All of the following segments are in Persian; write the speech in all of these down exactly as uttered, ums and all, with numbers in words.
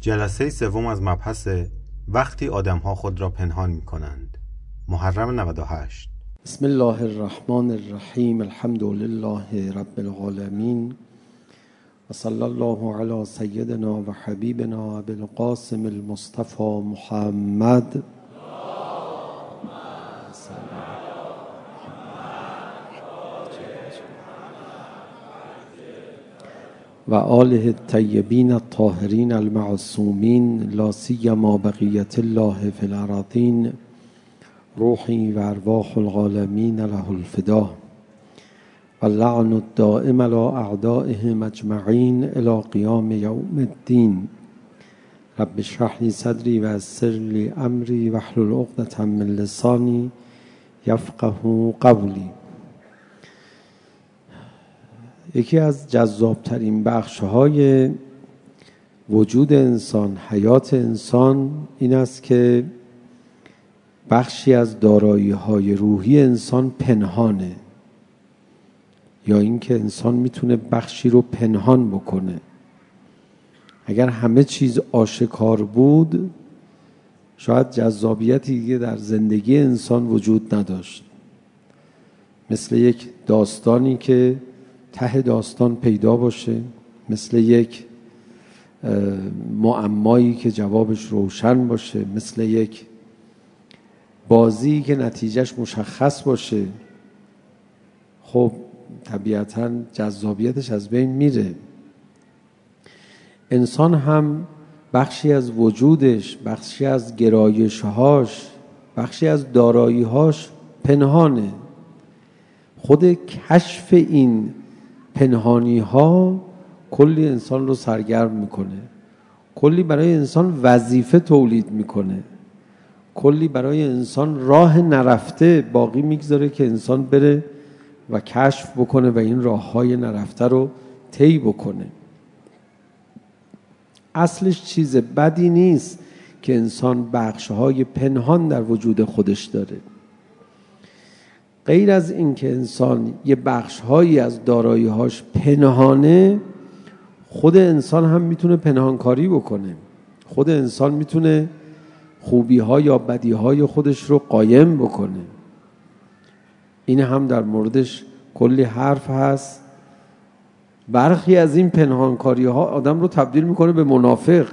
جلسه سوم از مبحث وقتی آدم‌ها خود را پنهان می‌کنند. محرم نود و هشت. بسم الله الرحمن الرحیم. الحمد لله رب العالمین و صلی الله علی سیدنا و حبیبنا ابوالقاسم المصطفى محمد و آله الطیبین الطاهرین المعصومین لا سیما بقیة الله فی الارضین روحی و ارواح العالمین له الفدا و اللعن الدائم علی اعدائهم اجمعین الی قیام یوم الدین. رب اشرح لی صدری و یسر لی امری واحلل عقدة من لسانی یفقهوا قولی. یکی از جذابترین بخش‌های وجود انسان، حیات انسان، این است که بخشی از دارایی‌های روحی انسان پنهانه، یا اینکه انسان میتونه بخشی رو پنهان بکنه. اگر همه چیز آشکار بود، شاید جذابیتی دیگه در زندگی انسان وجود نداشت. مثل یک داستانی که ته داستان پیدا باشه، مثل یک معمایی که جوابش روشن باشه، مثل یک بازی که نتیجهش مشخص باشه، خب طبیعتاً جذابیتش از بین میره. انسان هم بخشی از وجودش، بخشی از گرایش‌هاش، بخشی از دارایی‌هاش پنهانه. خود کشف این پنهانی ها کلی انسان رو سرگرم میکنه، کلی برای انسان وظیفه تولید میکنه، کلی برای انسان راه نرفته باقی میگذاره که انسان بره و کشف بکنه و این راه های نرفته رو طی بکنه. اصلش چیز بدی نیست که انسان بخش های پنهان در وجود خودش داره. غیر از این که انسان یه بخش‌هایی از دارایی‌هاش پنهانه، خود انسان هم میتونه پنهانکاری بکنه. خود انسان میتونه خوبی‌ها یا بدی‌های خودش رو قایم بکنه. این هم در موردش کلی حرف هست. برخی از این پنهانکاری‌ها آدم رو تبدیل میکنه به منافق.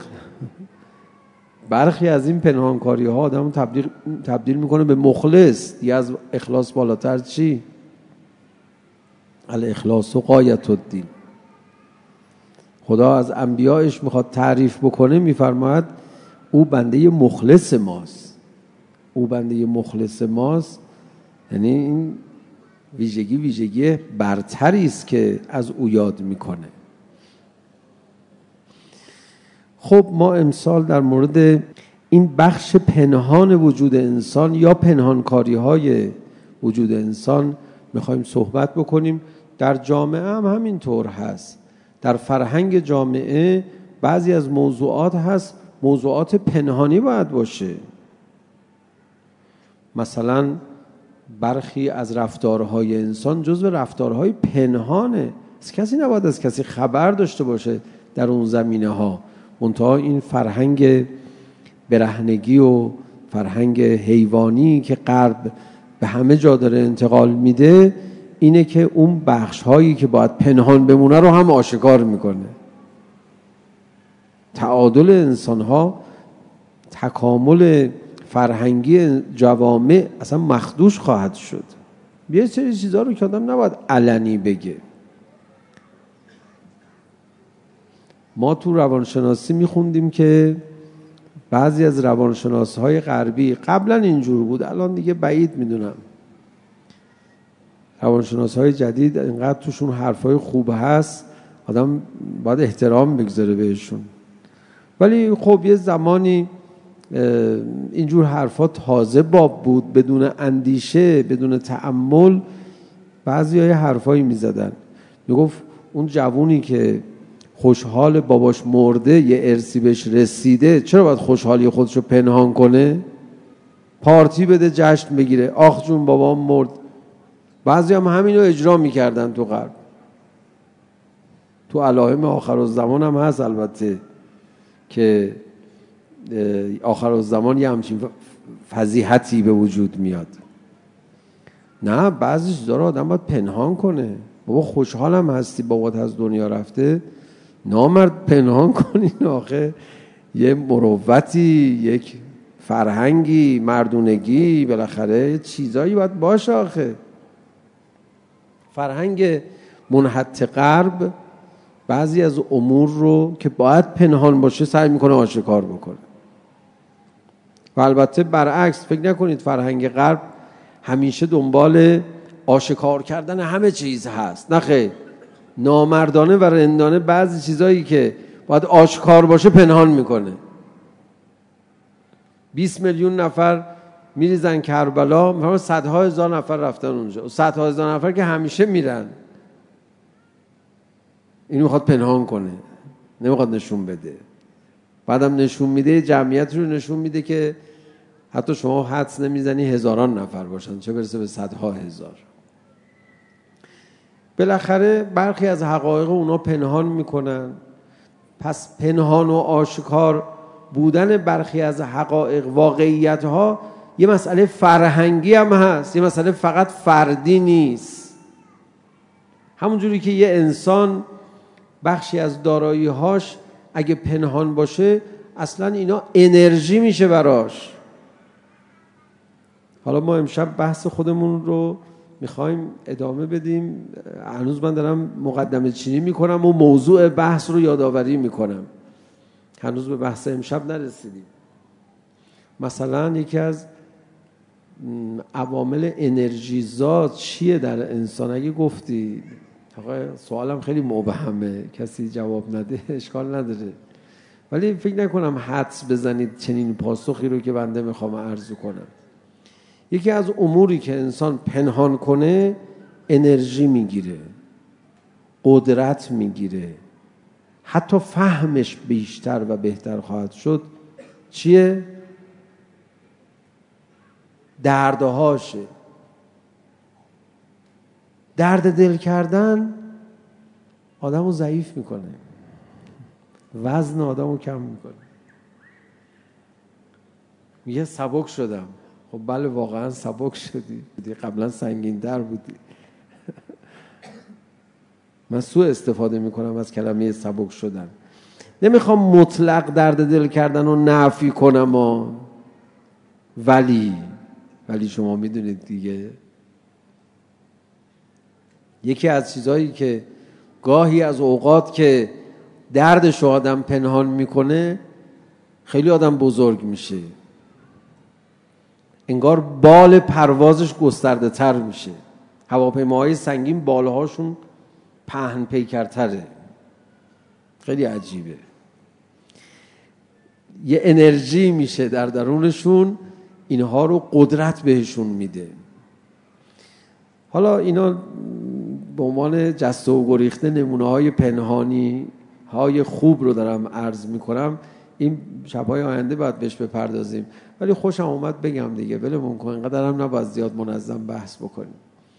برخی از این پنهانکاری ها آدم تبدیل تبدیل میکنه به مخلص. دیگه از اخلاص بالاتر چی؟ الاخلاص و غایت الدین. خدا از انبیایش میخواد تعریف بکنه، میفرماید او بنده مخلص ماست. او بنده مخلص ماست یعنی این ویژگی ویژگی برتری است که از او یاد میکنه. خب ما امسال در مورد این بخش پنهان وجود انسان یا پنهانکاری های وجود انسان میخوایم صحبت بکنیم. در جامعه هم همینطور هست. در فرهنگ جامعه بعضی از موضوعات هست موضوعات پنهانی باید باشه. مثلا برخی از رفتارهای انسان جزو رفتارهای پنهانه. از کسی نباید از کسی خبر داشته باشه در اون زمینه ها. منتها این فرهنگ برهنگی و فرهنگ حیوانی که غرب به همه جا داره انتقال میده، اینه که اون بخش هایی که باید پنهان بمونه رو هم آشکار میکنه. تعادل انسان ها، تکامل فرهنگی جوامع اصلا مخدوش خواهد شد. یه سری چیزا رو که آدم نباید علنی بگه. ما تو روانشناسی میخوندیم که بعضی از روانشناس‌های غربی، قبلا اینجور بود الان دیگه بعید میدونم، روانشناس‌های جدید اینقدر توشون حرفای خوب هست آدم باید احترام بگذاره بهشون، ولی خب یه زمانی اینجور حرفا تازه باب بود، بدون اندیشه بدون تأمل بعضی های حرفایی میزدن. میگفت اون جوونی که خوشحال باباش مرده یه ارثی بهش رسیده، چرا باید خوشحالی خودشو پنهان کنه؟ پارتی بده، جشن بگیره، آخ جون بابام مرد. بعضی هم همینو اجرا میکردن تو غرب. تو علائم آخرالزمان هم هست البته که آخر الزمان یه همچین فضیحتی به وجود میاد. نه، بعضی چیزا رو آدم باید پنهان کنه. بابا خوشحالم هستی بابات از دنیا رفته، نامرد پنهان کنین. آخه یه مروتی، یک فرهنگی، مردونگی، بالاخره چیزایی باید باشه. آخه فرهنگ منحط غرب بعضی از امور رو که باید پنهان باشه سعی میکنه آشکار بکنه. و البته برعکس، فکر نکنید فرهنگ غرب همیشه دنبال آشکار کردن همه چیز هست. نه خیر، نامردانه و رندانه بعضی چیزایی که باید آشکار باشه پنهان میکنه. بیست میلیون نفر میریزن کربلا، مثلا صدها هزار نفر رفتن اونجا، صدها هزار نفر که همیشه میرن. اینو میخواد پنهان کنه، نمیخواد نشون بده. بعدم نشون میده، جمعیت رو نشون میده که حتی شما حدس نمیزنی هزاران نفر باشن، چه برسه به صدها هزار. بالاخره برخی از حقایق اونا پنهان میکنن. پس پنهان و آشکار بودن برخی از حقایق، واقعیت ها، یه مسئله فرهنگی هم هست، یه مسئله فقط فردی نیست. همونجوری که یه انسان بخشی از دارایی هاش اگه پنهان باشه اصلا اینا انرژی میشه براش. حالا ما امشب بحث خودمون رو میخوایم ادامه بدیم. هنوز من دارم مقدمه چینی میکنم و موضوع بحث رو یادآوری میکنم. هنوز به بحث امشب نرسیدیم. مثلا یکی از عوامل انرژیزات چیه در انسان؟ اگه گفتی آقا سوالم خیلی مبهمه، کسی جواب نده اشکال نداره، ولی فکر نکنم حدس بزنید چنین پاسخی رو که بنده میخوام عرض کنم. یکی از اموری که انسان پنهان کنه انرژی میگیره، قدرت میگیره، حتی فهمش بیشتر و بهتر خواهد شد. چیه؟ دردهاشه. درد دل کردن آدم رو ضعیف میکنه، وزن آدم رو کم میکنه. میگه سبک شدم. خب بله واقعا سبک شدی، قبلا سنگین در بودی. من سوء استفاده میکنم از کلمه سبک شدن. نمیخوام مطلق درد دل کردن رو نفی کنم و ولی ولی شما میدونید دیگه، یکی از چیزهایی که گاهی از اوقات که دردش آدم پنهان میکنه خیلی آدم بزرگ میشه، انگار بال پروازش گسترده تر میشه. هواپیماهای سنگین بالهاشون پهن پیکرتره، خیلی عجیبه. یه انرژی میشه در درونشون، اینها رو قدرت بهشون میده. حالا اینا به عنوان جسته و گریخته نمونه های پنهانی های خوب رو دارم عرض میکنم. این شبهای آینده باید بهش بپردازیم، ولی خوشم اومد بگم دیگه، ولمون کن، اینقدر هم نباید زیاد منظم بحث بکنیم.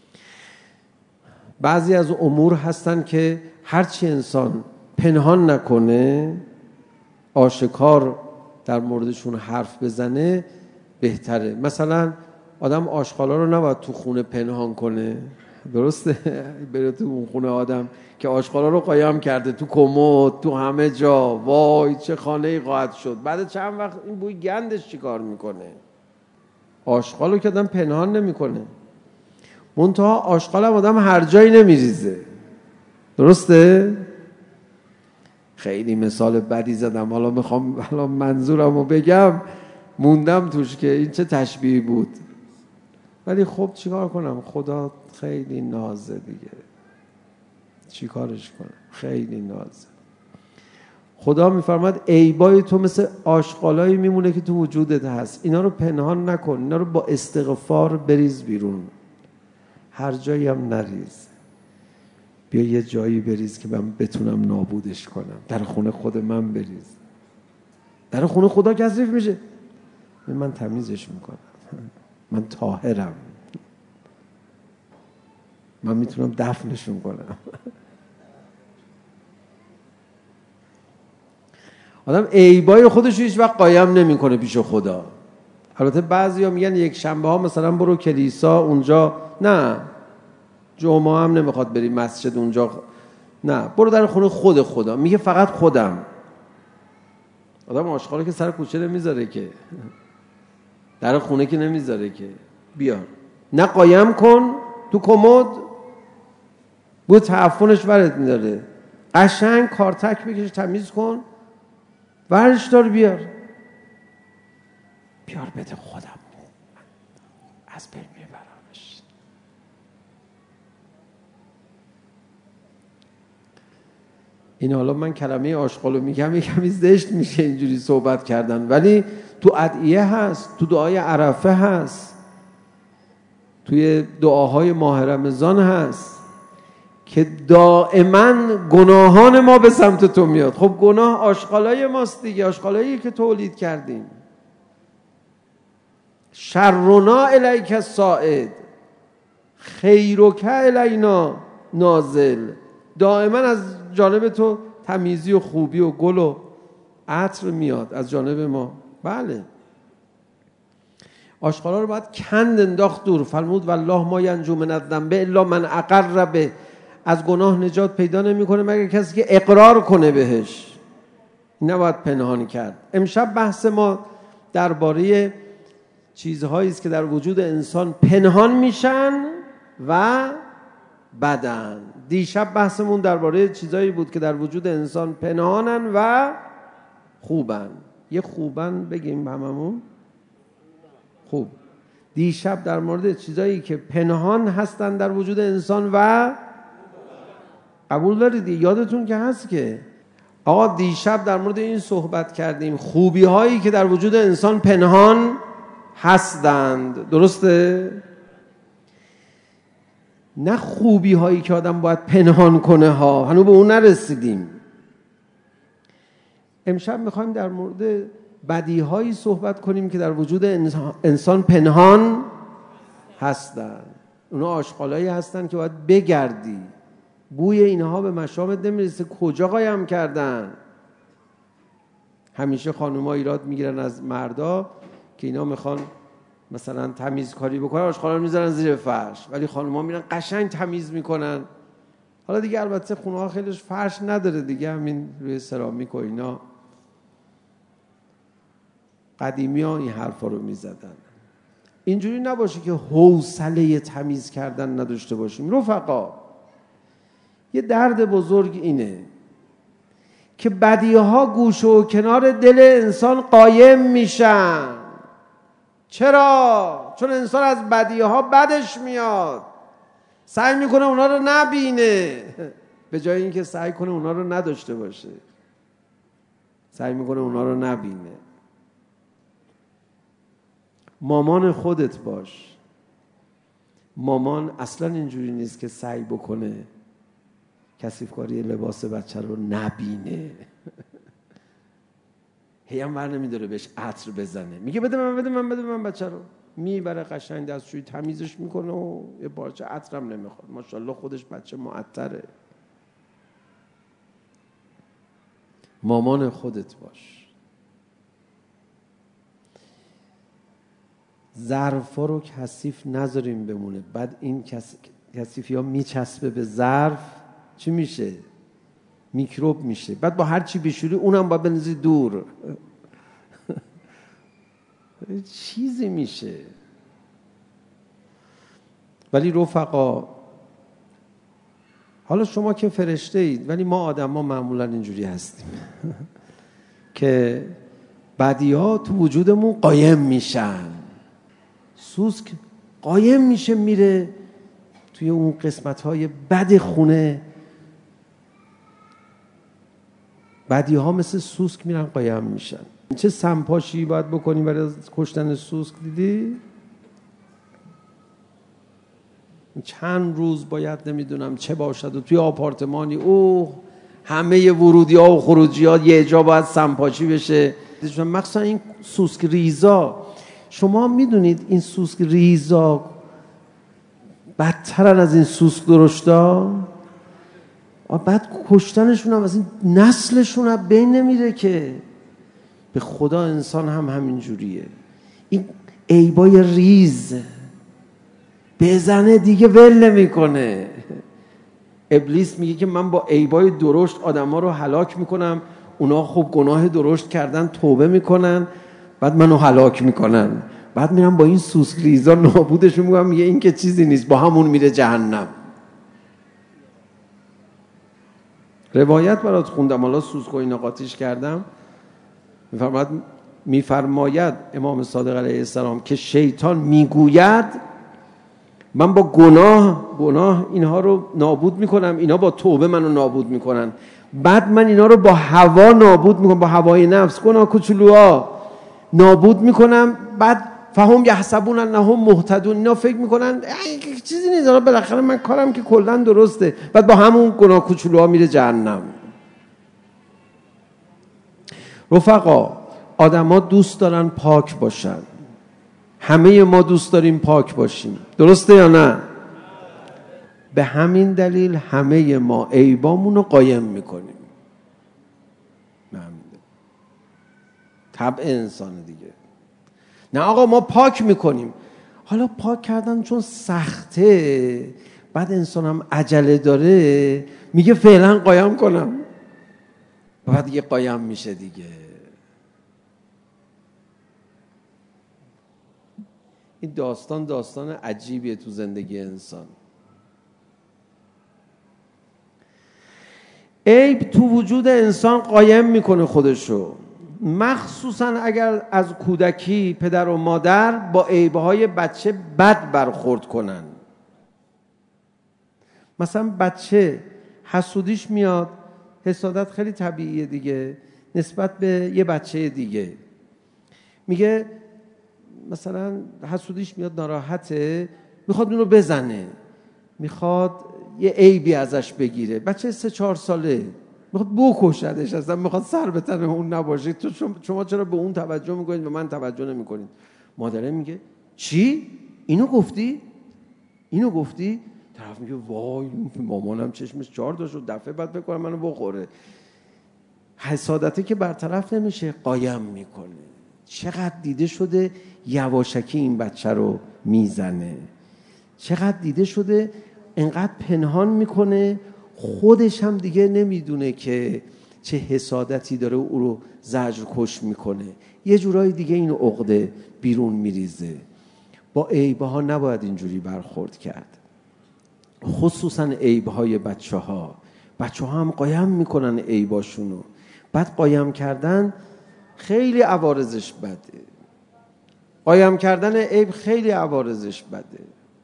بعضی از امور هستن که هرچی انسان پنهان نکنه، آشکار در موردشون حرف بزنه بهتره. مثلا آدم آشغالا رو نباید تو خونه پنهان کنه، درسته؟ بره تو اون خونه آدم که آشغالا رو قایم کرده تو کمد، تو همه جا، وای چه خانه‌ای خواهد شد. بعد چند وقت این بوی گندش چیکار میکنه؟ آشغالو که آدم پنهان نمیکنه. منتها آشغال هم آدم هر جایی نمیریزه، درسته؟ خیلی مثال بدی زدم، حالا میخوام حالا منظورم رو بگم، موندم توش که این چه تشبیهی بود، ولی خب چیکار کنم، خدا خیلی نازه دیگه، چیکارش کنم، خیلی نازه. خدا میفرماد عیبای تو مثل آشغالایی میمونه که تو وجودت هست، اینا رو پنهان نکن، اینا رو با استغفار بریز بیرون. هر جایی هم نریز، بیا یه جایی بریز که من بتونم نابودش کنم. در خونه خود من بریز، در خونه خدا کثیف میشه، من تمیزش میکنم، من طاهرم، من میتونم دفنشون کنم. آدم عیبای خودش رو هیچ وقت قایم نمیکنه پیش خدا. البته بعضیا میگن یک شنبه ها مثلا برو کلیسا اونجا، نه جمعه هم نمیخواد بری مسجد اونجا، نه برو در خونه خود خدا. میگه فقط خودم. آدم آشغاله که سر کوچه نمیذاره که، در خونه که نمیذاره که، بیار نه قایم کن تو کمد، بود تعفنش ورد میداره، قشنگ کارتک بکش تمیز کن، ورش دار بیار بیار بده خودم از بین میبرمش. این حالا من کلمه آشغالو میگم یکمی زشت میشه اینجوری صحبت کردن، ولی تو ادعیه هست، تو دعای عرفه هست، توی دعاهای ماه رمضان هست که دائما گناهان ما به سمت تو میاد. خب گناه آشغالای ماست دیگه، آشغالایی که تولید کردیم. شرنا الیک الصاعد خیرک الینا نازل. دائما از جانب تو تمیزی و خوبی و گل و عطر میاد از جانب ما. بله آشغالا رو باید کند انداخت دور. فرمود والله ما ینجو من الذنب الا من اقر به. از گناه نجات پیدا نمیکنه مگر کسی که اقرار کنه بهش، نباید پنهان کرد. امشب بحث ما درباره چیزهایی است که در وجود انسان پنهان میشن و بدن. دیشب بحثمون درباره چیزهایی بود که در وجود انسان پنهانن و خوبن. یه خوبن بگیم هممون خوب. دیشب در مورد چیزایی که پنهان هستن در وجود انسان و قبول دارید؟ یادتون که هست که آقا دیشب در مورد این صحبت کردیم، خوبی هایی که در وجود انسان پنهان هستند، درسته؟ نه خوبی هایی که آدم باید پنهان کنه ها، هنوز به اون نرسیدیم. امشب میخوایم در مورد بدی هایی صحبت کنیم که در وجود انسان پنهان هستند. اونا آشغالایی هستند که باید بگردی، بوی اینها به مشامت نمیرسه کجا قایم کردن. همیشه خانوما ایراد میگیرن از مردا که اینا میخوان مثلا تمیز کاری بکنن، آشغالا رو میذارن زیر فرش، ولی خانوما میرن قشنگ تمیز میکنن. حالا دیگه البته خونه ها خیلیش فرش نداره دیگه، همین روی سرامیک و اینا. قدیمی ها این حرفا رو میزدن. اینجوری نباشه که حوصله تمیز کردن نداشته باشیم. رفقا یه درد بزرگ اینه که بدیها گوشه و کنار دل انسان قایم میشن. چرا؟ چون انسان از بدیها بدش میاد، سعی میکنه اونا رو نبینه، به جای اینکه سعی کنه اونا رو نداشته باشه سعی میکنه اونا رو نبینه. مامان خودت باش. مامان اصلا اینجوری نیست که سعی بکنه کثیفکاری لباس بچه رو نبینه. هی هم ور نمیداره بهش عطر بزنه، میگه بده من بده من بده من بچه رو میبره قشنگ دستشویی تمیزش میکنه و یه پارچه عطرم نمیخواد. ماشاءالله خودش بچه معطره. مامان خودت باش. ظرفا رو کثیف نذاریم بمونه، بعد این کثیفی ها میچسبه به ظرف، چی میشه؟ میکروب میشه، بعد با هر چی بشوری اونم باید بنزی دور. چیزی میشه. ولی رفقا حالا شما که فرشته اید، ولی ما آدم ها معمولا اینجوری هستیم که بدی ها تو وجودمون قایم میشن. سوسک قایم میشه میره توی اون قسمت های بد خونه. بدی ها مثل سوسک میرن قایم میشن. چه سمپاشی باید بکنیم برای کشتن سوسک؟ دیدی؟ چند روز باید نمیدونم چه باشد و توی آپارتمانی اوه همه ورودی ها و خروجی ها یه جا باید سمپاشی بشه. مخصوصا این سوسک ریزا، شما میدونید این سوسک ریزا بدترن از این سوسک درشتا؟ بعد کشتنشون هم از این نسلشون هم بین نمیره که به خدا انسان هم همین جوریه. این عیبای ریز بزنه دیگه ول نمیکنه. ابلیس میگه که من با عیبای درشت آدما رو هلاک میکنم، اونا خوب گناه درشت کردن توبه میکنن بعد منو هلاک میکنن، بعد میرم با این سوسک ریزا نابودشون میگم، میگه این که چیزی نیست، با همون میره جهنم. روایت برات خوندم، حالا سوسک و اینا قاطیش کردم. میفرماید میفرماید امام صادق علیه السلام که شیطان میگوید من با گناه گناه اینها رو نابود میکنم، اینا با توبه منو نابود میکنن، بعد من اینا رو با هوا نابود میکنم، با هوای نفس، گناه کوچولوها نابود میکنم، بعد فهم یحسبون انهم مهتدون، اینا فکر میکنن چیزی نیست، بالاخره من کارم که کلا درسته، بعد با همون گناه کوچولوها میره جهنم. رفقا، آدما دوست دارن پاک باشن، همه ما دوست داریم پاک باشیم، درسته یا نه؟ به همین دلیل همه ما عیبامون رو قایم میکنیم. طبع انسان دیگه. نه آقا ما پاک میکنیم. حالا پاک کردن چون سخته، بعد انسان هم عجله داره، میگه فعلا قایم کنم، بعد دیگه قایم میشه دیگه. این داستان داستان عجیبیه تو زندگی انسان. عیب تو وجود انسان قایم میکنه خودشو، مخصوصا اگر از کودکی پدر و مادر با عیبهای بچه بد برخورد کنن. مثلا بچه حسودیش میاد، حسادت خیلی طبیعیه دیگه، نسبت به یه بچه دیگه. میگه مثلا حسودیش میاد، ناراحته، میخواد اونو بزنه، میخواد یه عیبی ازش بگیره. بچه سه چهار ساله میخواد بکشدش، اصلا میخواد سر به تن اون نباشه. تو شما چرا به اون توجه میکنید و من توجه نمیکنید؟ مادره میگه چی؟ اینو گفتی؟ اینو گفتی؟ طرف میگه وای مامانم چشمش چهار تا شد، دفعه بعد بکنم منو بخوره. حسادته که برطرف نمیشه، قایم میکنه. چقدر دیده شده یواشکی این بچه رو میزنه، چقدر دیده شده انقدر پنهان میکنه، خودش هم دیگه نمیدونه که چه حسادتی داره او رو زجر کش میکنه، یه جورایی دیگه این عقده بیرون میریزه. با عیبه ها نباید اینجوری برخورد کرد، خصوصا عیبه های بچه ها. بچه ها هم قایم میکنن عیباشونو، بعد قایم کردن خیلی عوارضش بده. قایم کردن عیب خیلی عوارضش بده.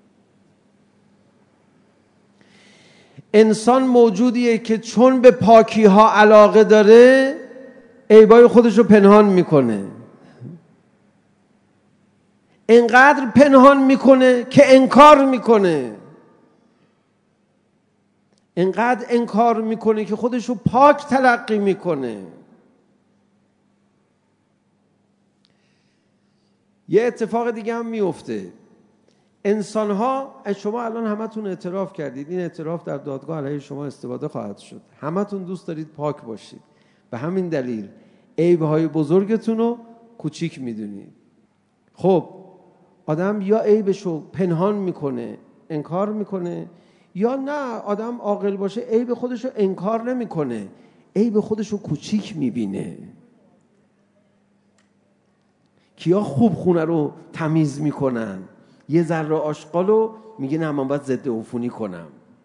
انسان موجودیه که چون به پاکی ها علاقه داره، عیبای خودش رو پنهان میکنه. انقدر پنهان میکنه که انکار میکنه، انقدر انکار میکنه که خودش رو پاک تلقی میکنه. یه اتفاق دیگه هم میفته. انسان ها، شما الان همتون اعتراف کردید، این اعتراف در دادگاه علیه شما استفاده خواهد شد، همتون دوست دارید پاک باشید، به همین دلیل عیب‌های بزرگتون رو کوچیک میدونید. خب آدم یا عیبشو پنهان میکنه، انکار میکنه، یا نه آدم عاقل باشه عیب خودشو انکار نمیکنه، عیب خودشو کوچیک میبینه. کیا خوب خونه رو تمیز میکنن؟ یه ذره آشغالو میگه نه من باید ضد عفونی کنم.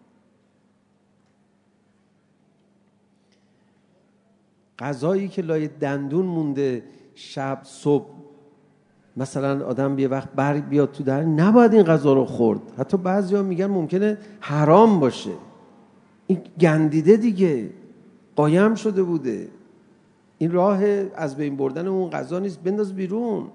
غذایی که لای دندون مونده شب صبح، مثلا آدم یه وقت برگ بیاد تو دهن، نباید این غذا رو خورد. حتی بعضیا میگن ممکنه حرام باشه. این گندیده دیگه، قایم شده بوده. این راه از بین بردن اون غذا نیست، بنداز بیرون.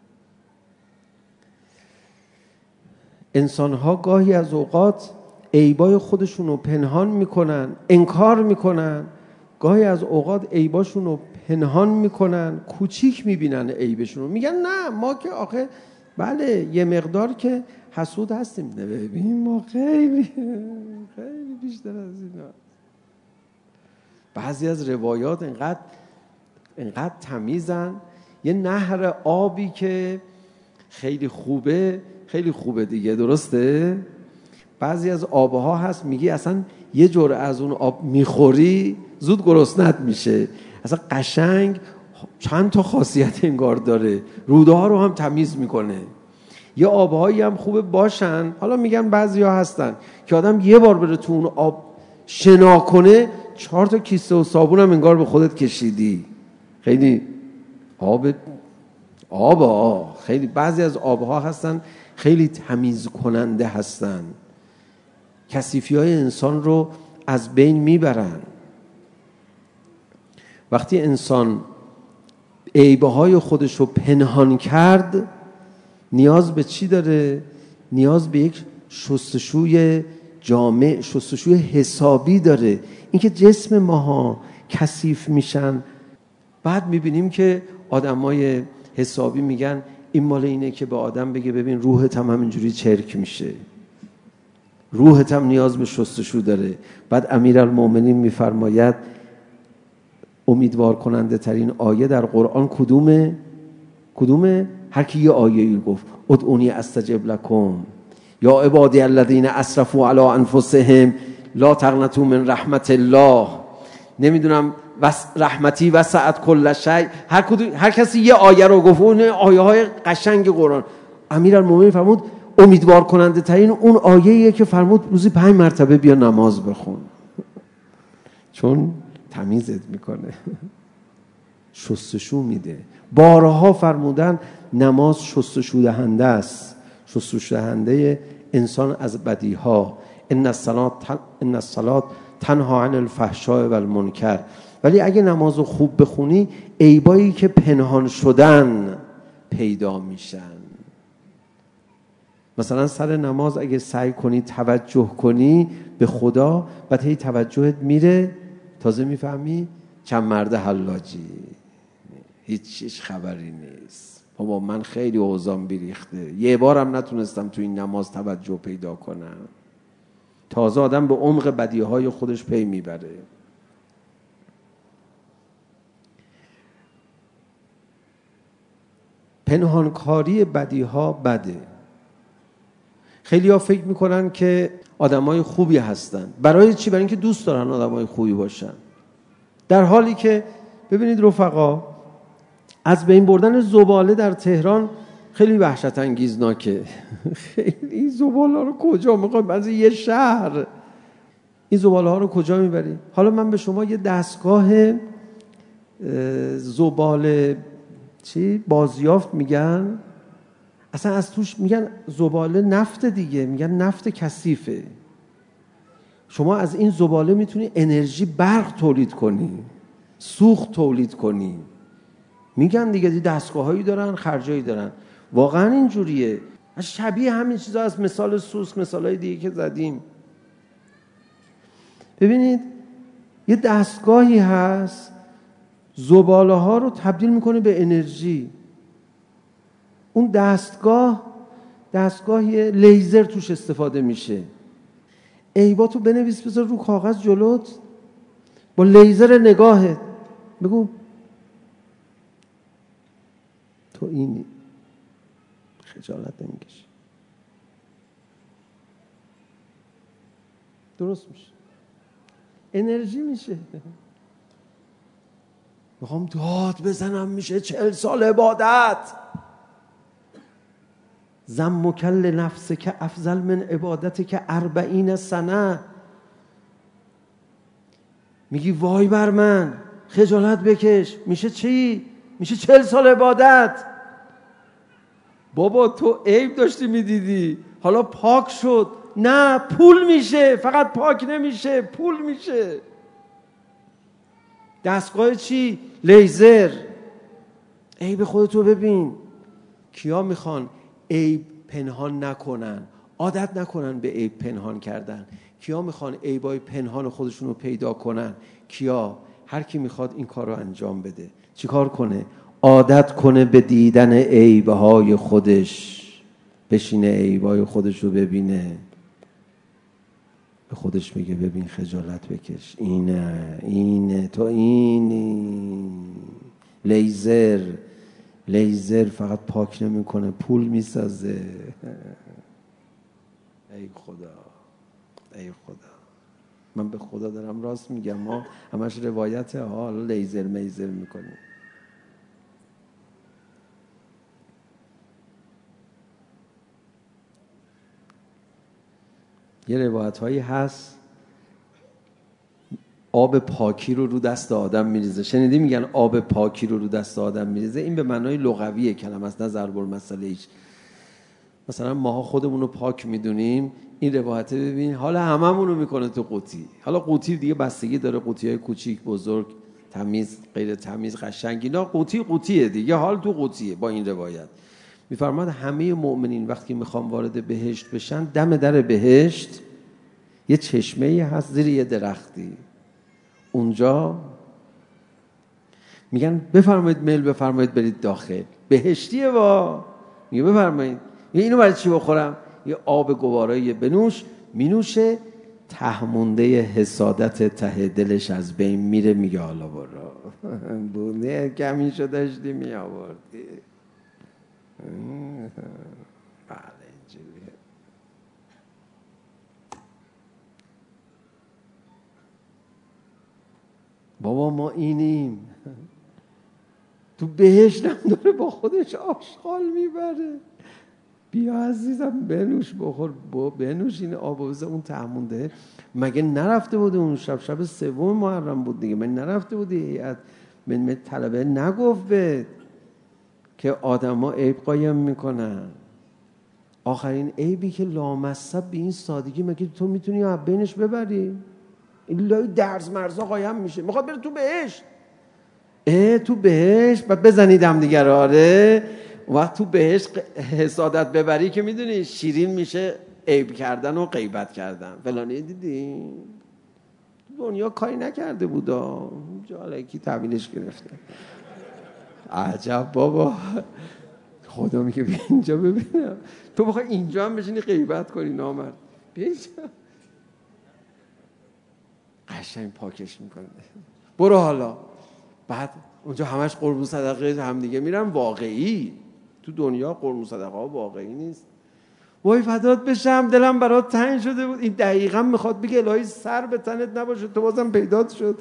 انسان‌ها گاهی از اوقات عیبای خودشون رو پنهان میکنن، انکار میکنن، گاهی از اوقات عیباشون رو پنهان میکنن، کوچیک میبینن عیبشون رو، میگن نه ما که آخه بله یه مقدار که حسود هستیم، نه ببین ما خیلی خیلی بیشتر از اینا. بعضی از روایات انقدر اینقدر تمیزن. یه نهر آبی که خیلی خوبه، خیلی خوبه دیگه، درسته؟ بعضی از آبها هست میگی اصلا یه جرعه از اون آب میخوری زود گرسنت میشه. اصلا قشنگ چند تا خاصیت انگار داره، روده ها رو هم تمیز میکنه. یه آبهایی هم خوبه باشن، حالا میگن بعضی ها هستن که آدم یه بار بره تو اون آب شنا کنه چهار تا کیسه و صابون هم انگار به خودت کشیدی. خیلی آب آب آه. خیلی بعضی از آبها هستن خیلی تمیز کننده هستن، کثیفی های انسان رو از بین میبرن. وقتی انسان عیبه های خودش رو پنهان کرد نیاز به چی داره؟ نیاز به یک شستشوی جامع، شستشوی حسابی داره. اینکه جسم ماها کثیف میشن، بعد میبینیم که آدمای حسابی میگن این مال اینه که به آدم بگه ببین روحت هم همینجوری چرک میشه، روحت هم نیاز به شستشو داره. بعد امیرالمومنین میفرماید امیدوار کننده ترین آیه در قرآن کدومه؟ کدومه؟ هر کی یه آیه ای گفت ادعونی استجب لکم یا عبادی الذین اسرفوا علی انفسهم لا تقنطوا من رحمت الله، نمیدونم وس رحمتی وسعت کل شیء. هر کدوم هر کسی یه آیه رو گفت، اون آیه های قشنگ قرآن. امیرالمومنین فرمود امیدوار کننده ترین اون آیه‌ایه که فرمود روزی پنج مرتبه بیا نماز بخون، چون تمیزت میکنه، شستشو میده. بارها فرمودن نماز شستشو دهنده است، شستشو دهنده انسان از بدیها. ان الصلاة ان الصلاة تنها عن الفحشاء و المنکر. ولی اگه نماز رو خوب بخونی عیبایی که پنهان شدن پیدا میشن. مثلا سر نماز اگه سعی کنی توجه کنی به خدا، بعد هی توجهت میره تازه میفهمی چند مرد حلاجی، هیچ هیچ خبری نیست. بابا من خیلی اوضاعم بیریخته، یه بارم نتونستم تو این نماز توجه پیدا کنم. تازه آدم به عمق بدیهای خودش پی میبره. پنهانکاری بدیها بده. خیلی ها فکر میکنن که آدمای خوبی هستن. برای چی؟ برای اینکه دوست دارن آدمای خوبی باشن. در حالی که ببینید رفقا، از بین بردن زباله در تهران خیلی وحشت انگیزناکه. خیلی این زباله ها رو کجا میخوایم؟ از یه شهر این زباله ها رو کجا میبری؟ حالا من به شما یه دستگاه زباله چی؟ بازیافت میگن، اصلا از توش میگن زباله نفت دیگه، میگن نفت کثیفه. شما از این زباله میتونی انرژی برق تولید کنی، سوخت تولید کنی. میگن دیگه دستگاهایی دارن، خرجایی دارن. واقعا اینجوریه. شبیه همین چیزا از مثال سوسک، مثالای دیگه که زدیم. ببینید یه دستگاهی هست زباله ها رو تبدیل میکنه به انرژی. اون دستگاه دستگاهی لیزر توش استفاده میشه. عیباتو بنویس بذار رو کاغذ جلوت، با لیزر نگاهت بگو تو اینی، خجالت نمیکشی. درست میشه، انرژی میشه. میخوام داد بزنم میشه چهل سال عبادت. ذمک لنفسک افضل من عبادتک اربعین سنه. میگی وای بر من، خجالت بکش، میشه چی؟ میشه چهل سال عبادت. بابا تو عیب داشتی میدیدی، حالا پاک شد. نه، پول میشه، فقط پاک نمیشه، پول میشه. دستگاه چی؟ لیزر. عیب خودتو ببین. کیا میخوان عیب پنهان نکنن، عادت نکنن به عیب پنهان کردن؟ کیا میخوان عیبای پنهان خودشون رو پیدا کنن؟ کیا؟ هر کی میخواد این کار رو انجام بده چی کار کنه؟ عادت کنه به دیدن عیبهای خودش، بشینه عیبهای خودش رو ببینه، به خودش میگه ببین خجالت بکش، اینه اینه تو اینی، لیزر لیزر فقط پاک نمیکنه، پول میسازه. ای خدا، ای خدا، من به خدا دارم راست میگم، ما همش روایته ها، حالا لیزر میزر میکنیم. یه روایت هایی هست آب پاکی رو رو دست آدم میریزه. شنیدی میگن آب پاکی رو رو دست آدم میریزه؟ این به معنای لغوی کلمه است، نه ضرب المثل هیچ. مثلا ماها خودمون رو پاک میدونیم، این روایت ببین حالا هممون رو میکنه تو قوطی. حالا قوطی دیگه بستگی داره، قوطی های کوچیک، بزرگ، تمیز، غیر تمیز، قشنگ، اینا قوطی قوطیه دیگه، حال تو قوطیه. با این روایت میفرماد همه مؤمنین وقتی میخوام وارد بهشت بشن، دم در بهشت یه چشمه‌ای هست زیر یه درختی، اونجا میگن بفرمایید میل بفرمایید برید داخل. بهشتیه با میگه بفرمایید. اینو برای چی بخورم؟ یه آب گوارایی بنوش. مینوشه، ته مونده حسادت ته دلش از بین میره. میگه حالا برو بونه کمیشو داشتی می آوردی. بله اینجوریه. بابا ما اینیم. تو بهشت هم داره با خودش آشغال میبره. بیا عزیزم بنوش بخور، بنوش این آب و اون ته مونده. مگه نرفته بود اون شب شب سوم محرم بود دیگه، من نرفته بودی من طلبه نگفت بهت که آدما عیب قایم میکنن؟ آخرین عیبی که لامصب به این سادگی، مگه تو میتونی از بینش ببری؟ این لای درز مرزا قایم میشه، میخواد بره تو بهشت. اه تو بهشت بعد بزنیدم دیگه. آره وقت تو بهشت حسادت ببری که میدونی شیرین میشه عیب کردن و غیبت کردن. فلانی دیدی دنیا کاری نکرده بودا، جالایی کی تحویلش گرفته. عجب بابا، خدا میگه بیا اینجا ببینم. تو بخوای اینجا هم بشینی غیبت کنی نامرد، بیا اینجا. قشنگ پاکش میکنه. برو حالا. بعد اونجا همش قربون صدقه هم دیگه میرن. واقعی تو دنیا قربون صدقه ها واقعی نیست. وای فدات بشم دلم برات تنگ شده بود. این دقیقاً میخواد بگه الهی سر به تنت نباشه تو بازم پیدات شد.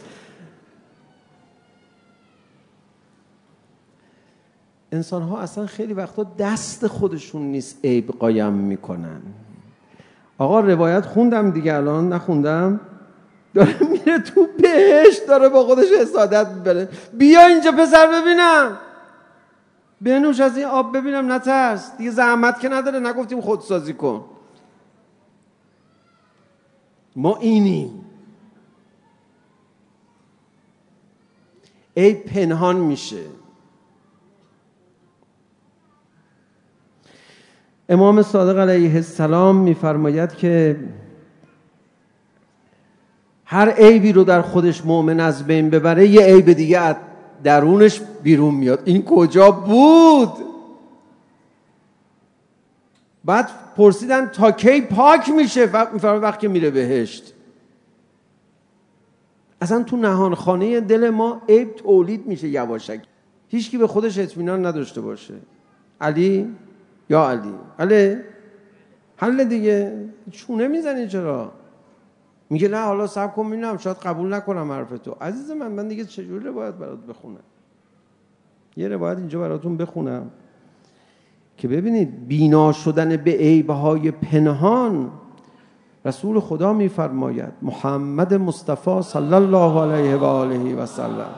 انسان ها اصلا خیلی وقتا دست خودشون نیست عیب قایم میکنن. آقا روایت خوندم دیگه، الان نخوندم؟ داره میره تو بهشت، داره با خودش حسادت میبره. بیا اینجا پسر ببینم، بنوش از این آب ببینم، نترس دیگه، زحمت که نداره، نگفتیم خودسازی کن. ما اینیم. ای پنهان میشه. امام صادق علیه السلام میفرماید که هر عیبی رو در خودش مؤمن از بین ببره، یه عیب دیگه از درونش بیرون میاد. این کجا بود؟ بعد پرسیدن تا کی پاک میشه؟ میفرماید وقتی که میره بهشت. اصلا تو نهانخانه دل ما عیب تولید میشه یواشک. هیچ کی به خودش اطمینان نداشته باشه. علی یا علی علی حل دیگه. چونه میزنی چرا؟ میگه نه حالا صبر کن ببینم، شاید قبول نکنم حرف تو. عزیز من من دیگه چجوری روایت برات بخونم؟ یه روایت اینجا براتون بخونم که ببینید بینا شدن به عیب‌های پنهان. رسول خدا میفرماید، محمد مصطفی صلی الله علیه و آله و سلم،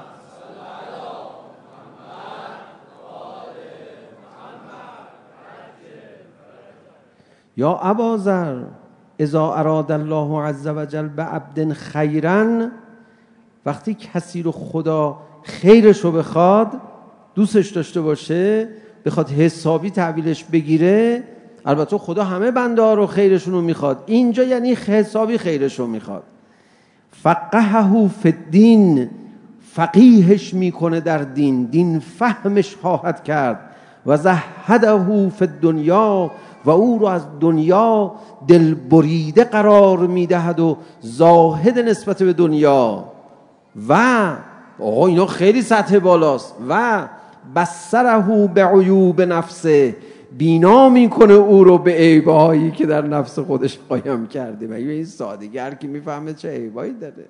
یا اباذر اذا اراد الله عز وجل بعبد خیرا، وقتی کسی رو خدا خیرش رو بخواد، دوستش داشته باشه، بخواد حسابی تحویلش بگیره، البته خدا همه بنده ها رو خیرشون رو میخواد، اینجا یعنی حسابی خیرش رو میخواد. فقهه فی الدین، فقیهش میکنه در دین، دین فهمش خواهد کرد. و زهده فی الدنیا، و او رو از دنیا دل بریده قرار میدهد و زاهد نسبت به دنیا. و آقا اینا خیلی سطح بالاست. و بصره به عیوب نفسه، بینا میکنه او رو به عیبایی که در نفس خودش قایم کرده. و این سادگی هر کی میفهمه چه عیبایی داره.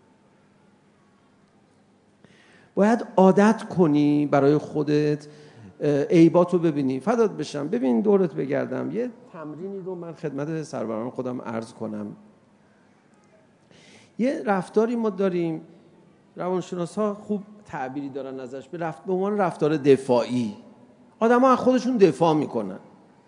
باید عادت کنی برای خودت عیباتو ببینی. فدات بشم، ببین دورت بگردم. یه تمرینی رو من خدمت سروران خودم عرض کنم. یه رفتاری ما داریم، روانشناسا خوب تعبیری دارن ازش، به رفت به عنوان رفتار دفاعی. آدم‌ها از خودشون دفاع میکنن.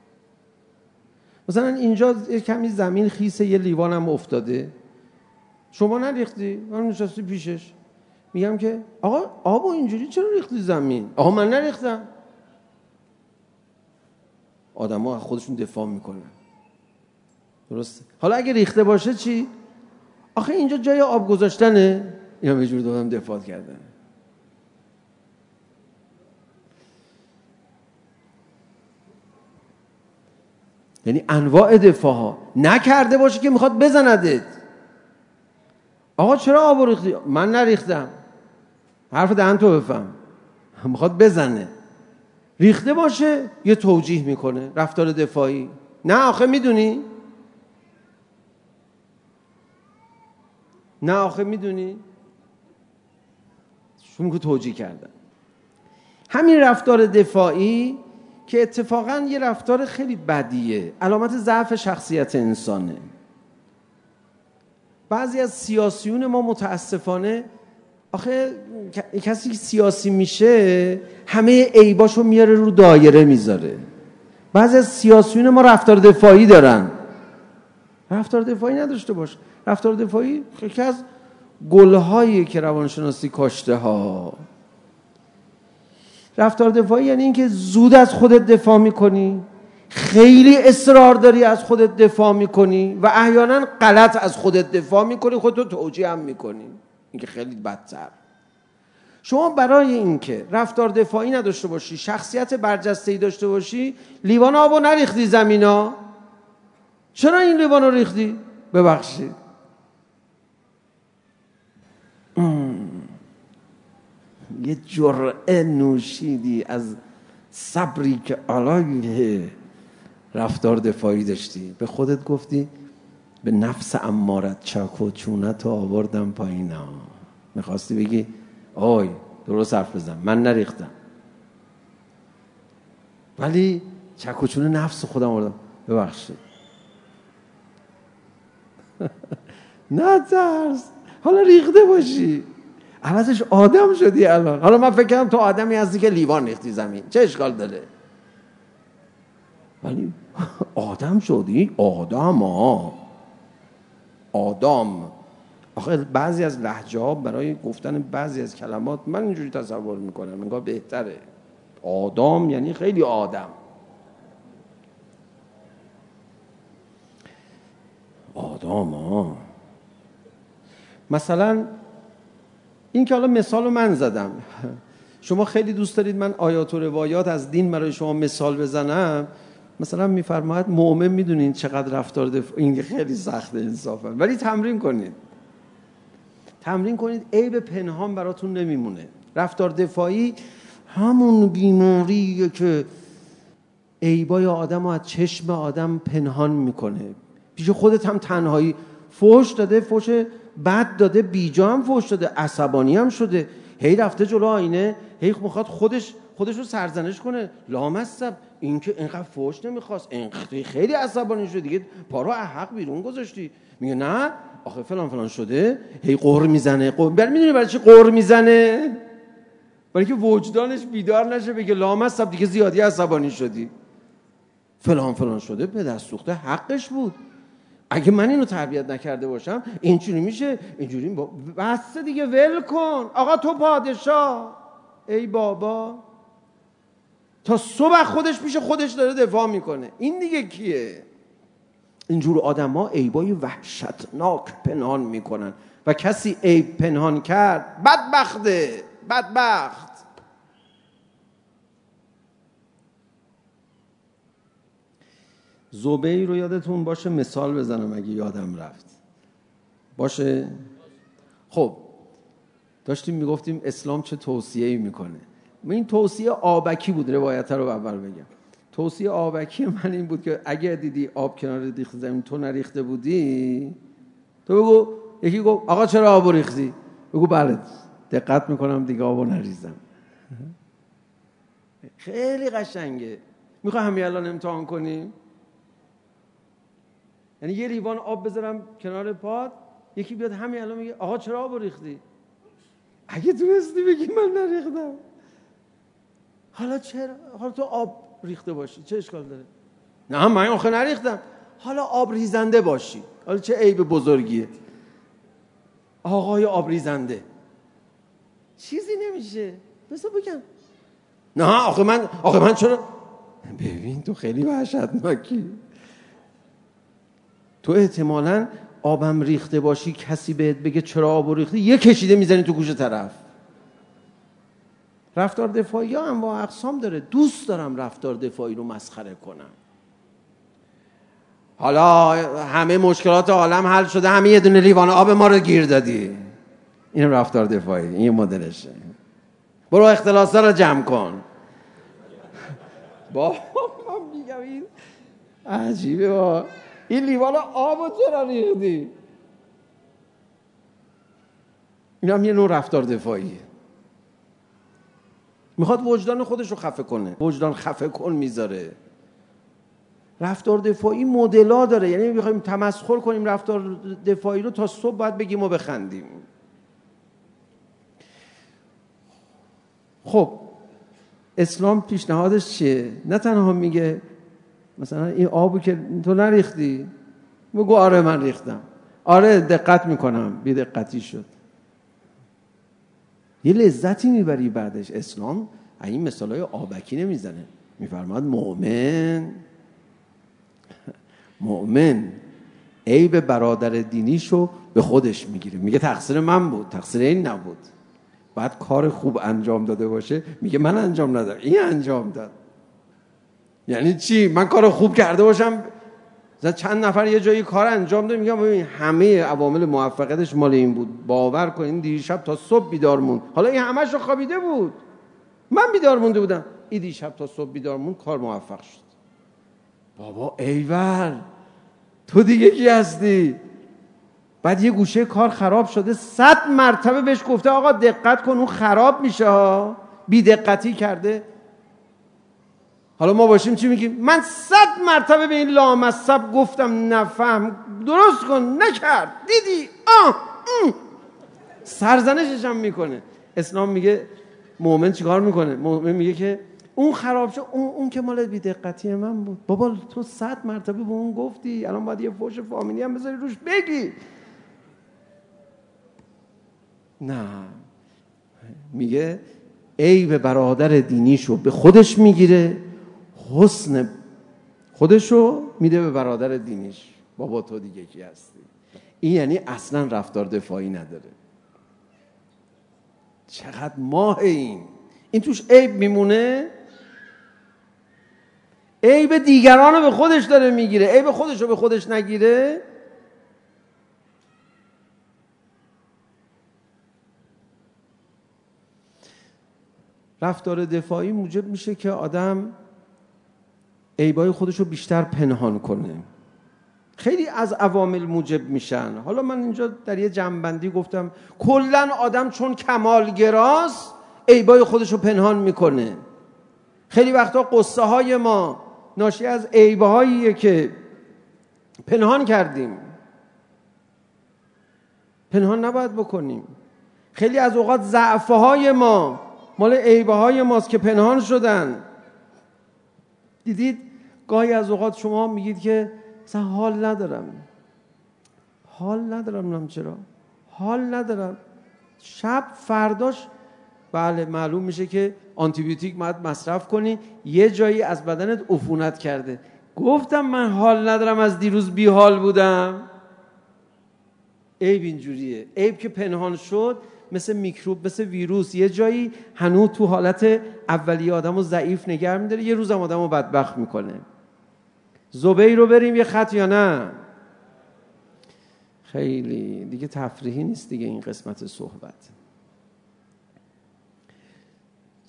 مثلا اینجا یه کمی زمین خیسه، یه لیوان هم افتاده، شما نریختی، من نشستی پیشش، میگم که آقا آبو اینجوری چرا ریختی زمین؟ آقا من نریختم. آدم‌ها از خودشون دفاع میکنن. درسته؟ حالا اگه ریخته باشه چی؟ آخه اینجا جای آب گذاشتنه، اینا به جور دادم دفاع کردن. یعنی انواع دفاع ها. نکرده باشه که میخواد بزندت. آقا چرا آب ریختی؟ من نریختم. حرف دهن تو بفهم. میخواد بزنه. ریخته باشه یه توجیه میکنه، رفتار دفاعی. نه آخه میدونی؟ نه آخه میدونی؟ شما که توجیه کردن. همین رفتار دفاعی که اتفاقا یه رفتار خیلی بدیه، علامت ضعف شخصیت انسانه. بعضی از سیاسیون ما متاسفانه، آخه کسی که سیاسی میشه همه عیباشو میاره رو دایره میذاره. بعضی از سیاسیون ما رفتار دفاعی دارن. رفتار دفاعی نداشته باش. رفتار دفاعی یکی از گلهایی که روانشناسی کاشته ها. رفتار دفاعی یعنی اینکه زود از خودت دفاع میکنی، خیلی اصرار داری از خودت دفاع میکنی و احیانا غلط از خودت دفاع میکنی، خودتو توجیه هم میکنی. این که خیلی بدتر. شما برای اینکه رفتار دفاعی نداشته باشی، شخصیت برجسته‌ای داشته باشی، لیوان آبو نریختی زمینا. چرا این لیوانو ریختی؟ ببخشید. یه جرعه نوشیدی از صبری که علیه رفتار دفاعی داشتی، به خودت گفتی به نفس امارت چک و چونت آوردم پایین ها. میخواستی بگی آی درست حرف بزن، من نریختم، ولی چک و چون نفس خودم آوردم. ببخشید. نه ترس، حالا ریخته باشی، عوضش آدم شدی الان. حالا من فکر کردم تو آدمی هستی که لیوان ریختی زمین، چه اشکال داره؟ ولی آدم شدی. آدم ها آدم. آخه بعضی از لهجه ها برای گفتن بعضی از کلمات من اینجوری تصور میکنم انگار بهتره. آدم یعنی خیلی آدم. آدم ها. مثلا این که حالا مثال رو من زدم، شما خیلی دوست دارید من آیات و روایات از دین برای شما مثال بزنم. مثلا میفرماید مؤمن میدونین چقدر رفتار دفاع، این خیلی سخته انصافا، ولی تمرین کنید. تمرین کنید، عیب پنهان براتون نمیمونه. رفتار دفاعی همون بیماریه که عیبای آدم رو از چشم آدم پنهان میکنه. پیش خودت هم تنهایی فحش داده، فحش بد داده، بیجا هم فحش داده، عصبانی هم شده، هی رفته جلو آینه، هی میخواد خودش خودش رو سرزنش کنه. لامصب این که اینقدر فحش نمیخواست، اینقدر خیلی عصبانی شده دیگه، پارو از حق بیرون گذاشتی. میگه نه آخه فلان فلان شده، هی قهر میزنه. قهر برای میدونی برای چی قهر میزنه؟ برای که وجدانش بیدار نشه بگه لامصب دیگه زیادی عصبانی شدی، فلان فلان شده، به دست سوخته، حقش بود. اگه من اینو تربیت نکرده باشم اینجوری میشه، اینجوری با... بس دیگه ول کن. آقا تو پادشاه، ای بابا، تا صبح خودش پیش خودش داره دفاع میکنه. این دیگه کیه؟ اینجور آدم ها عیبای وحشتناک پنهان میکنن و کسی عیب پنهان کرد بدبخته. بدبخت. زبیر رو یادتون باشه مثال بزنم اگه یادم رفت باشه. خب داشتیم میگفتیم اسلام چه توصیه‌ای میکنه. این توصیه آبکی بود، روایت رو اول بگم. توصیه آبکی من این بود که اگه دیدی آب کنار ریخت زمین تو نریخته بودی، تو بگو، یکی گفت آقا چرا آب ریختی؟ بگو بله دقت میکنم دیگه آبو نریزم. خیلی قشنگه. میخوای همین الان امتحان کنیم؟ یعنی یه لیوان آب بذارم کنار پات، یکی بیاد همین الان میگه آقا چرا آب ریختی؟ اگه تونستی بگی من نریختم. حالا چرا؟ حالا تو آب ریخته باشی چه اشکال داره؟ نه من آخه نریختم. حالا آب ریزنده باشی، حالا چه عیب بزرگیه؟ آقای آب ریزنده چیزی نمیشه. بسا بگم نه آخه من آخه من چرا؟ ببین تو خیلی وحشتناکی. تو احتمالاً آبم ریخته باشی کسی بهت بگه چرا آب ریختی، یه کشیده میزنی تو گوش طرف. رفتار دفاعی ها انواع اقسام داره. دوست دارم رفتار دفاعی رو مسخره کنم. حالا همه مشکلات عالم حل شده، همه یه دونه لیوان آب ما رو گیر دادی. این رفتار دفاعی، این یه مدلشه. برو اختلاسا رو جمع کن. با من میگم این عجیبه. با این لیوان آب رو چرا ریختی؟ این هم یه نوع رفتار دفاعیه. میخواد وجدان خودش رو خفه کنه. وجدان خفه کن میذاره. رفتار دفاعی مدل‌ها داره. یعنی میخوایم تمسخر کنیم رفتار دفاعی رو تا صبح باید بگیم و بخندیم. خب اسلام پیشنهادش چیه؟ نه تنها میگه مثلا این آبو که تو نریختی، بگو آره من ریختم، آره دقت میکنم بی دقتی شد. یه لذتی میبری بعدش. اسلام این مثالای آبکی نمیزنه. میفرماد مؤمن مؤمن عیب برادر دینیشو به خودش میگیره. میگه تقصیر من بود، تقصیر این نبود. بعد کار خوب انجام داده باشه میگه من انجام ندادم، این انجام داد. یعنی چی؟ من کار خوب کرده باشم، چند نفر یه جایی کار انجام داد، میگم ببین همه عوامل موفقیتش مال این بود. باور کن دیشب تا صبح بیدار موند. حالا این همه‌شو خوابیده بود، من بیدار مونده بودم. این دیشب تا صبح بیدار موند، کار موفق شد. بابا ایول تو دیگه کی هستی؟ بعد یه گوشه کار خراب شده، صد مرتبه بهش گفته آقا دقت کن اون خراب میشه ها، بی دقتی کرده. حالا ما باشیم چی میگیم؟ من صد مرتبه به این لامصب گفتم نفهم، درست کن، نکرد، دیدی آه ام. سرزنشش هم میکنه. اسلام میگه مؤمن چیکار میکنه؟ مؤمن میگه که اون خراب شد، اون, اون که مال بی‌دقتی من بود. بابا تو صد مرتبه به اون گفتی، الان باید یه فوش فامیلی هم بذاری روش بگی. نه، میگه عیب برادر دینیشو به خودش میگیره، حسن خودشو میده به برادر دینیش. بابا تو دیگه کی هستی؟ این یعنی اصلا رفتار دفاعی نداره. چقدر ماه این این توش عیب میمونه. عیب دیگران رو به خودش داره میگیره، عیب خودش رو به خودش نگیره. رفتار دفاعی موجب میشه که آدم عیبای خودش رو بیشتر پنهان کنه. خیلی از عوامل موجب میشن. حالا من اینجا در یه جمع‌بندی گفتم کلن آدم چون کمالگراست عیبای خودش رو پنهان میکنه. خیلی وقتا قصه های ما ناشی از عیبهاییه که پنهان کردیم. پنهان نباید بکنیم. خیلی از اوقات ضعف‌های ما مال عیبهای ماست که پنهان شدن. دیدید گاهی از اوقات شما میگید که مثلا حال ندارم حال ندارم نم چرا حال ندارم شب فرداش بله معلوم میشه که آنتی بیوتیک باید مصرف کنی، یه جایی از بدنت عفونت کرده. گفتم من حال ندارم، از دیروز بی حال بودم. عیب اینجوریه. عیب که پنهان شد مثل میکروب، مثل ویروس، یه جایی هنوز تو حالت اولیه آدمو ضعیف نگه می‌داره، یه روز هم آدمو بدبخت میکنه. زبیر رو بریم یه خط یا نه؟ خیلی دیگه تفریحی نیست دیگه این قسمت صحبت.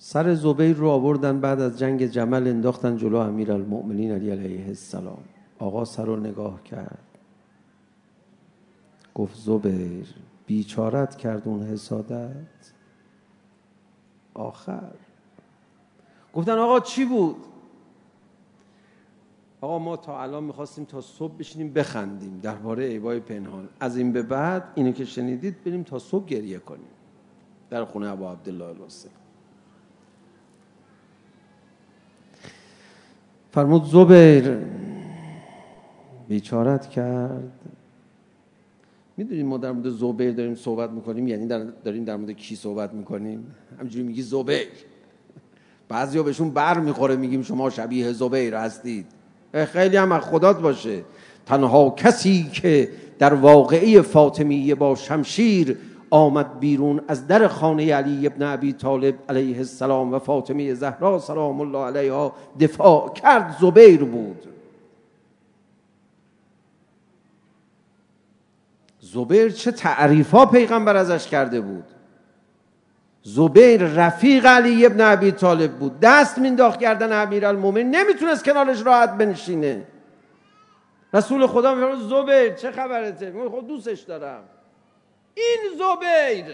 سر زبیر رو آوردن، بعد از جنگ جمل انداختن جلو امیرالمؤمنین علی علیه السلام. آقا سر رو نگاه کرد، گفت زبیر بیچارت کرد اون حسادت. آخر گفتن آقا چی بود؟ آقا ما تا الان میخواستیم تا صبح بشینیم بخندیم درباره عیبای پنهان، از این به بعد اینو که شنیدید بریم تا صبح گریه کنیم در خونه ابا عبدالله الحسین. فرمود زبیر بیچارت کرد. میدونید ما در مورد زبیر داریم صحبت میکنیم، یعنی در داریم در مورد کی صحبت میکنیم؟ همینجوری میگی زبیر، بعضیا بهشون بر میخوره میگیم شما شبیه زبیر هستید. خیلی هم از خدات باشه. تنها کسی که در واقعه فاطمیه با شمشیر آمد بیرون از در خانه علی ابن ابی طالب علیه السلام و فاطمه زهرا سلام الله علیها دفاع کرد زبیر بود. زبیر چه تعریفا پیغمبر ازش کرده بود. زبیر رفیق علی ابن ابی طالب بود، دست مینداخت گردن امیرالمومنین، نمیتونست کنارش راحت بنشینه. رسول خدا میگه زبیر چه خبرته؟ من خود دوستش دارم. این زبیر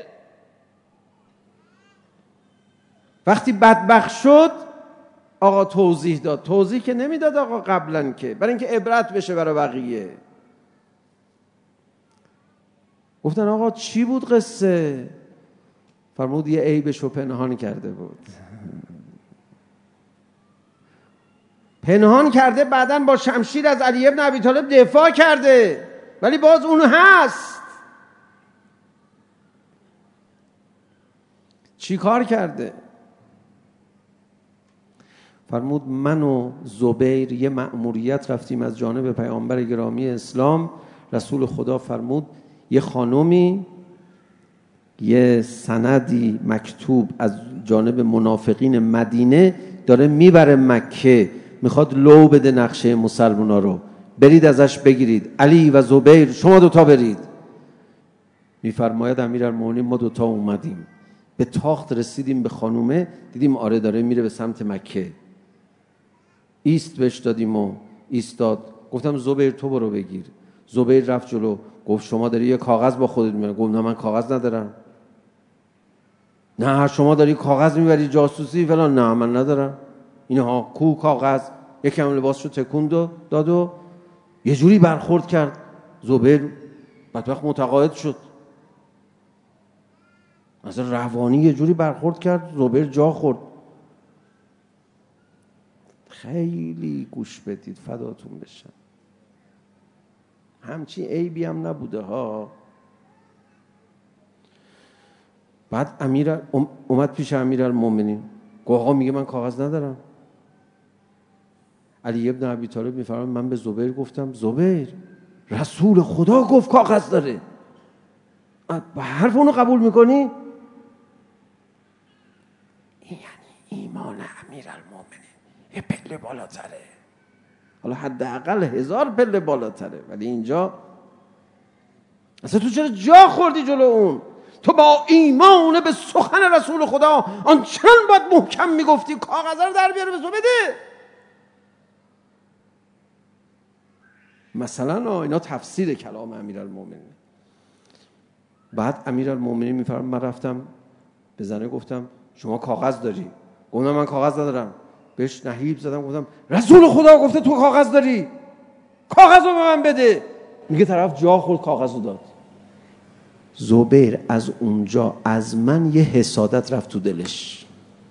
وقتی بدبخت شد آقا توضیح داد. توضیح که نمیداد آقا قبلا، که برای اینکه عبرت بشه برای بقیه. گفتن آقا چی بود قصه؟ فرمود یه عیبشو پنهان کرده بود. پنهان کرده، بعدن با شمشیر از علی ابن ابی طالب دفاع کرده، ولی باز اون هست. چی کار کرده؟ فرمود من و زبیر یه مأموریت رفتیم از جانب پیامبر گرامی اسلام. رسول خدا فرمود یه خانومی یه سندی مکتوب از جانب منافقین مدینه داره میبره مکه، میخواد لو بده نقشه مسلمونا رو، برید ازش بگیرید. علی و زبیر شما دوتا برید. میفرماید امیرالمومنین ما دوتا اومدیم، به تاخت رسیدیم، به خانومه دیدیم آره داره میره به سمت مکه. ایست بهش دادیم و ایستاد. گفتم زبیر تو برو بگیر. زبیر رفت جلو، گفت شما داری یه کاغذ با خودت میبری؟ گفت نه من کاغذ ندارم. نه شما داری کاغذ میبری جاسوسی فلان؟ نه من ندارم. اینها کو کاغذ؟ یکم لباسشو تکون داد و یه جوری برخورد کرد. زبیر بدبخت متقاعد شد، از روانی یه جوری برخورد کرد، زبیر جا خورد. خیلی گوش بدید فداتون بشم، همچین عیبی هم نبوده ها. بعد امیر اومد پیش امیرالمومنین، گفت آقا میگه من کاغذ ندارم. علی ابن ابی طالب میفرماید من به زبیر گفتم زبیر رسول خدا گفت کاغذ داره، حرف اونو قبول میکنی؟ این یعنی ایمان امیرالمومنین یه پله بالاتره، حالا حداقل هزار پله بالاتره، ولی اینجا اصلا تو چرا جا خوردی جلو اون؟ تو با ایمان به سخن رسول خدا آنچنان باید محکم میگفتی کاغذ رو در بیاره به تو بده. مثلا اینا تفسیر کلام امیرالمومنین. بعد امیرالمومنین میفرماد من رفتم به زنه گفتم شما کاغذ داری؟ گفتم من کاغذ ندارم. بهش نهیب زدم گفتم رسول خدا گفته تو کاغذ داری، کاغذ رو به من بده. میگه طرف جا خورد کاغذ رو داد. زبیر از اونجا از من یه حسادت رفت تو دلش،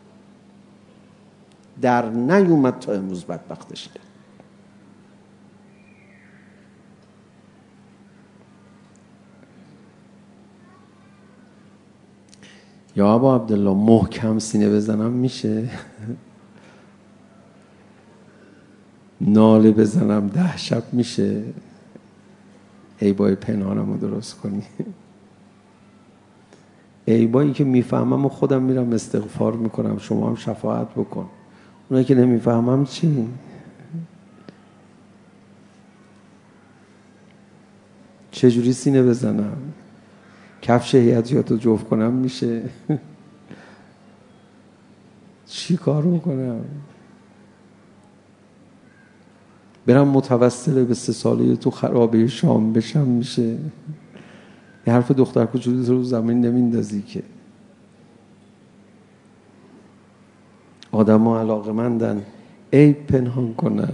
در نیومد تا امروز بدبختش کرد. یا ابا عبدالله محکم سینه بزنم میشه؟ ناله بزنم ده شب میشه؟ عیبای پنهانم رو درست کنی؟ عیبایی که میفهمم و خودم میرم استغفار میکنم، شما هم شفاعت بکن. اونایی که نمیفهمم چی؟ چجوری سینه بزنم؟ کفش هیئتیاتو جفت کنم میشه؟ چی کار میکنم؟ برم متوسل به سه ساله تو خرابه شام بشم میشه؟ یه حرف دختر کوچولو رو زمین نمیندازی که. آدم ها علاقمندن عیب پنهان کنن.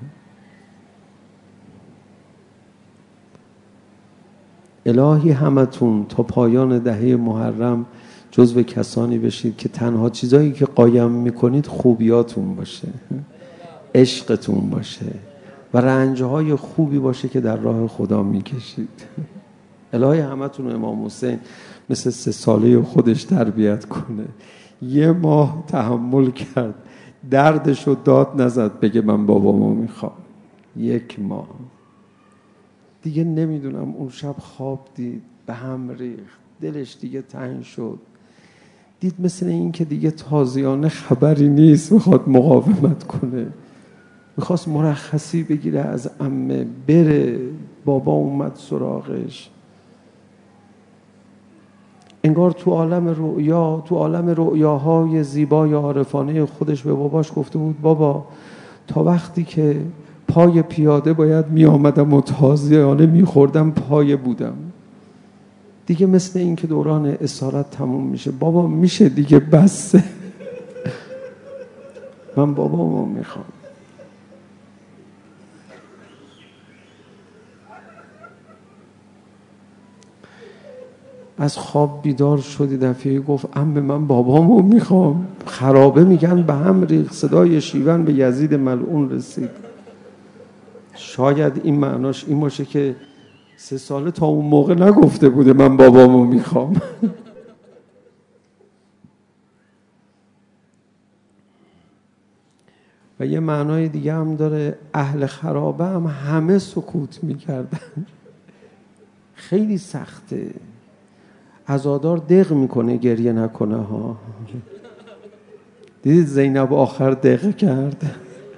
الهی همتون تا پایان دهه محرم جزو کسانی بشید که تنها چیزایی که قایم میکنید خوبیاتون باشه، عشقتون باشه و رنجهای خوبی باشه که در راه خدا میکشید. الهی همتون امام حسین مثل سه ساله خودش تربیت کنه. یه ماه تحمل کرد، دردشو داد نزد بگه من بابامو میخوام. یک ماه دیگه نمیدونم اون شب خواب دید، به هم ریخت، دلش دیگه تنگ شد، دید مثل این که دیگه تازیانه خبری نیست، میخواد مقاومت کنه، میخواست مرخصی بگیره از عمه بره. بابا اومد سراغش، انگار تو عالم رؤیا، تو عالم رؤیاهای زیبای عارفانه خودش به باباش گفته بود بابا تا وقتی که پای پیاده باید می آمدم و تازیانه می خوردم پای بودم. دیگه مثل این که دوران اسارت تموم میشه. بابا میشه دیگه بسه. من بابامو میخوام. از خواب بیدار شدی، دفعه گفت عمه من بابامو میخوام. خرابه میگن به هم ریخت، صدای شیون به یزید ملعون رسید. شاید این معناش این باشه که سه ساله تا اون موقع نگفته بوده من بابامو میخوام. و یه معنای دیگه هم داره، اهل خرابه هم همه سکوت میکردن. خیلی سخته. عزادار دق میکنه گریه نکنه ها. دیدید زینب آخر دق کرد،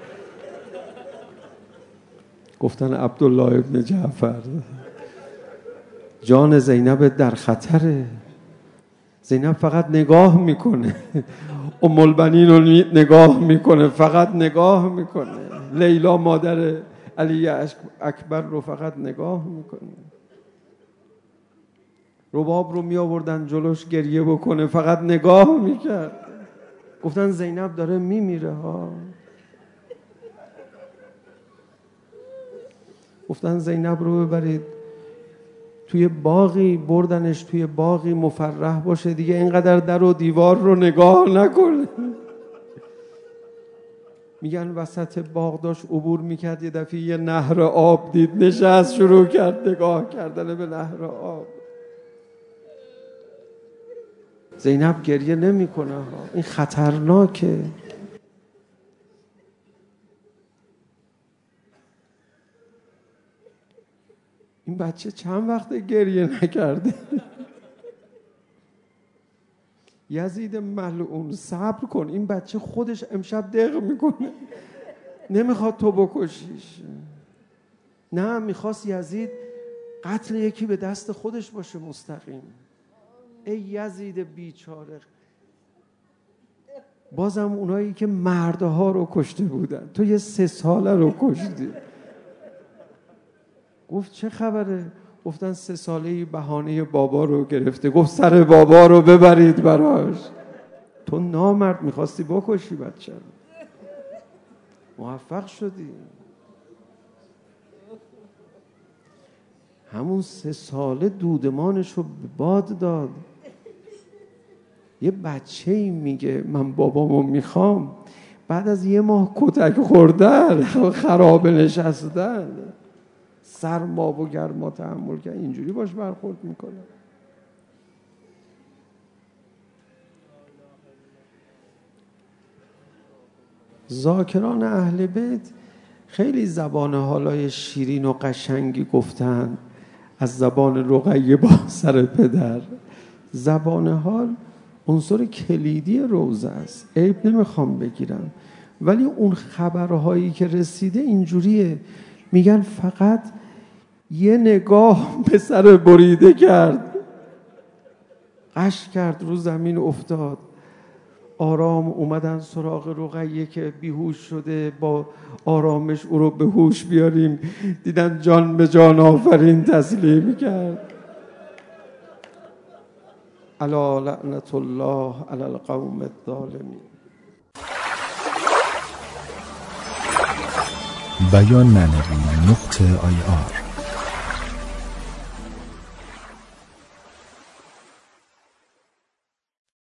گفتن عبدالله ابن جعفر جان زینب در خطره. زینب فقط نگاه میکنه، ام البنین رو نگاه میکنه، فقط نگاه میکنه. لیلا مادر علی اکبر رو فقط نگاه میکنه. رباب رو می آوردن جلوش گریه بکنه، فقط نگاه میکرد. گفتن زینب داره میمیره ها. گفتن زینب رو ببرید توی باغی، بردنش توی باغی مفرح باشه دیگه، اینقدر در و دیوار رو نگاه نکنه. میگن وسط باغ داشت عبور میکرد، یه دفعه یه نهر آب دید، نشست شروع کرد نگاه کردن به نهر آب. زینب گریه نمی کنه. این خطرناکه. این بچه چند وقته گریه نکرده. یزید ملعون صبر کن، این بچه خودش امشب دق میکنه، نمیخواد تو بکشیش. نه، میخواست یزید قتل یکی به دست خودش باشه مستقیم. ای یزید بیچاره، بازم اونایی که مردها رو کشته بودن تو یه سه ساله رو کشتی. گفت چه خبره؟ گفتن سه ساله‌ای بهانه بابا رو گرفته. گفت سر بابا رو ببرید براش. تو نامرد میخواستی بکشی بچه رو، موفق شدی. همون سه ساله دودمانش رو به باد داد. یه بچه‌ای میگه من بابامو میخوام، بعد از یه ماه کتک خوردن، خرابه نشستن، سرما و گرما تحمل کردن، اینجوری باش برخورد میکنه. ذاکران اهل بیت خیلی زبان حالای شیرین و قشنگی گفتن از زبان رقیه با سر پدر. زبان حال عنصر کلیدی روزه است، عیب نمیخوام بگیرم، ولی اون خبرهایی که رسیده اینجوریه. میگن فقط یه نگاه به سر بریده کرد، قش کرد رو زمین افتاد. آرام اومدن سراغ رقیه که بیهوش شده، با آرامش او رو به هوش بیاریم. دیدن جان به جان آفرین تسلیم کرد. الا لعنت الله علی القوم الظالمین. بیان معنوی نقطه آی آر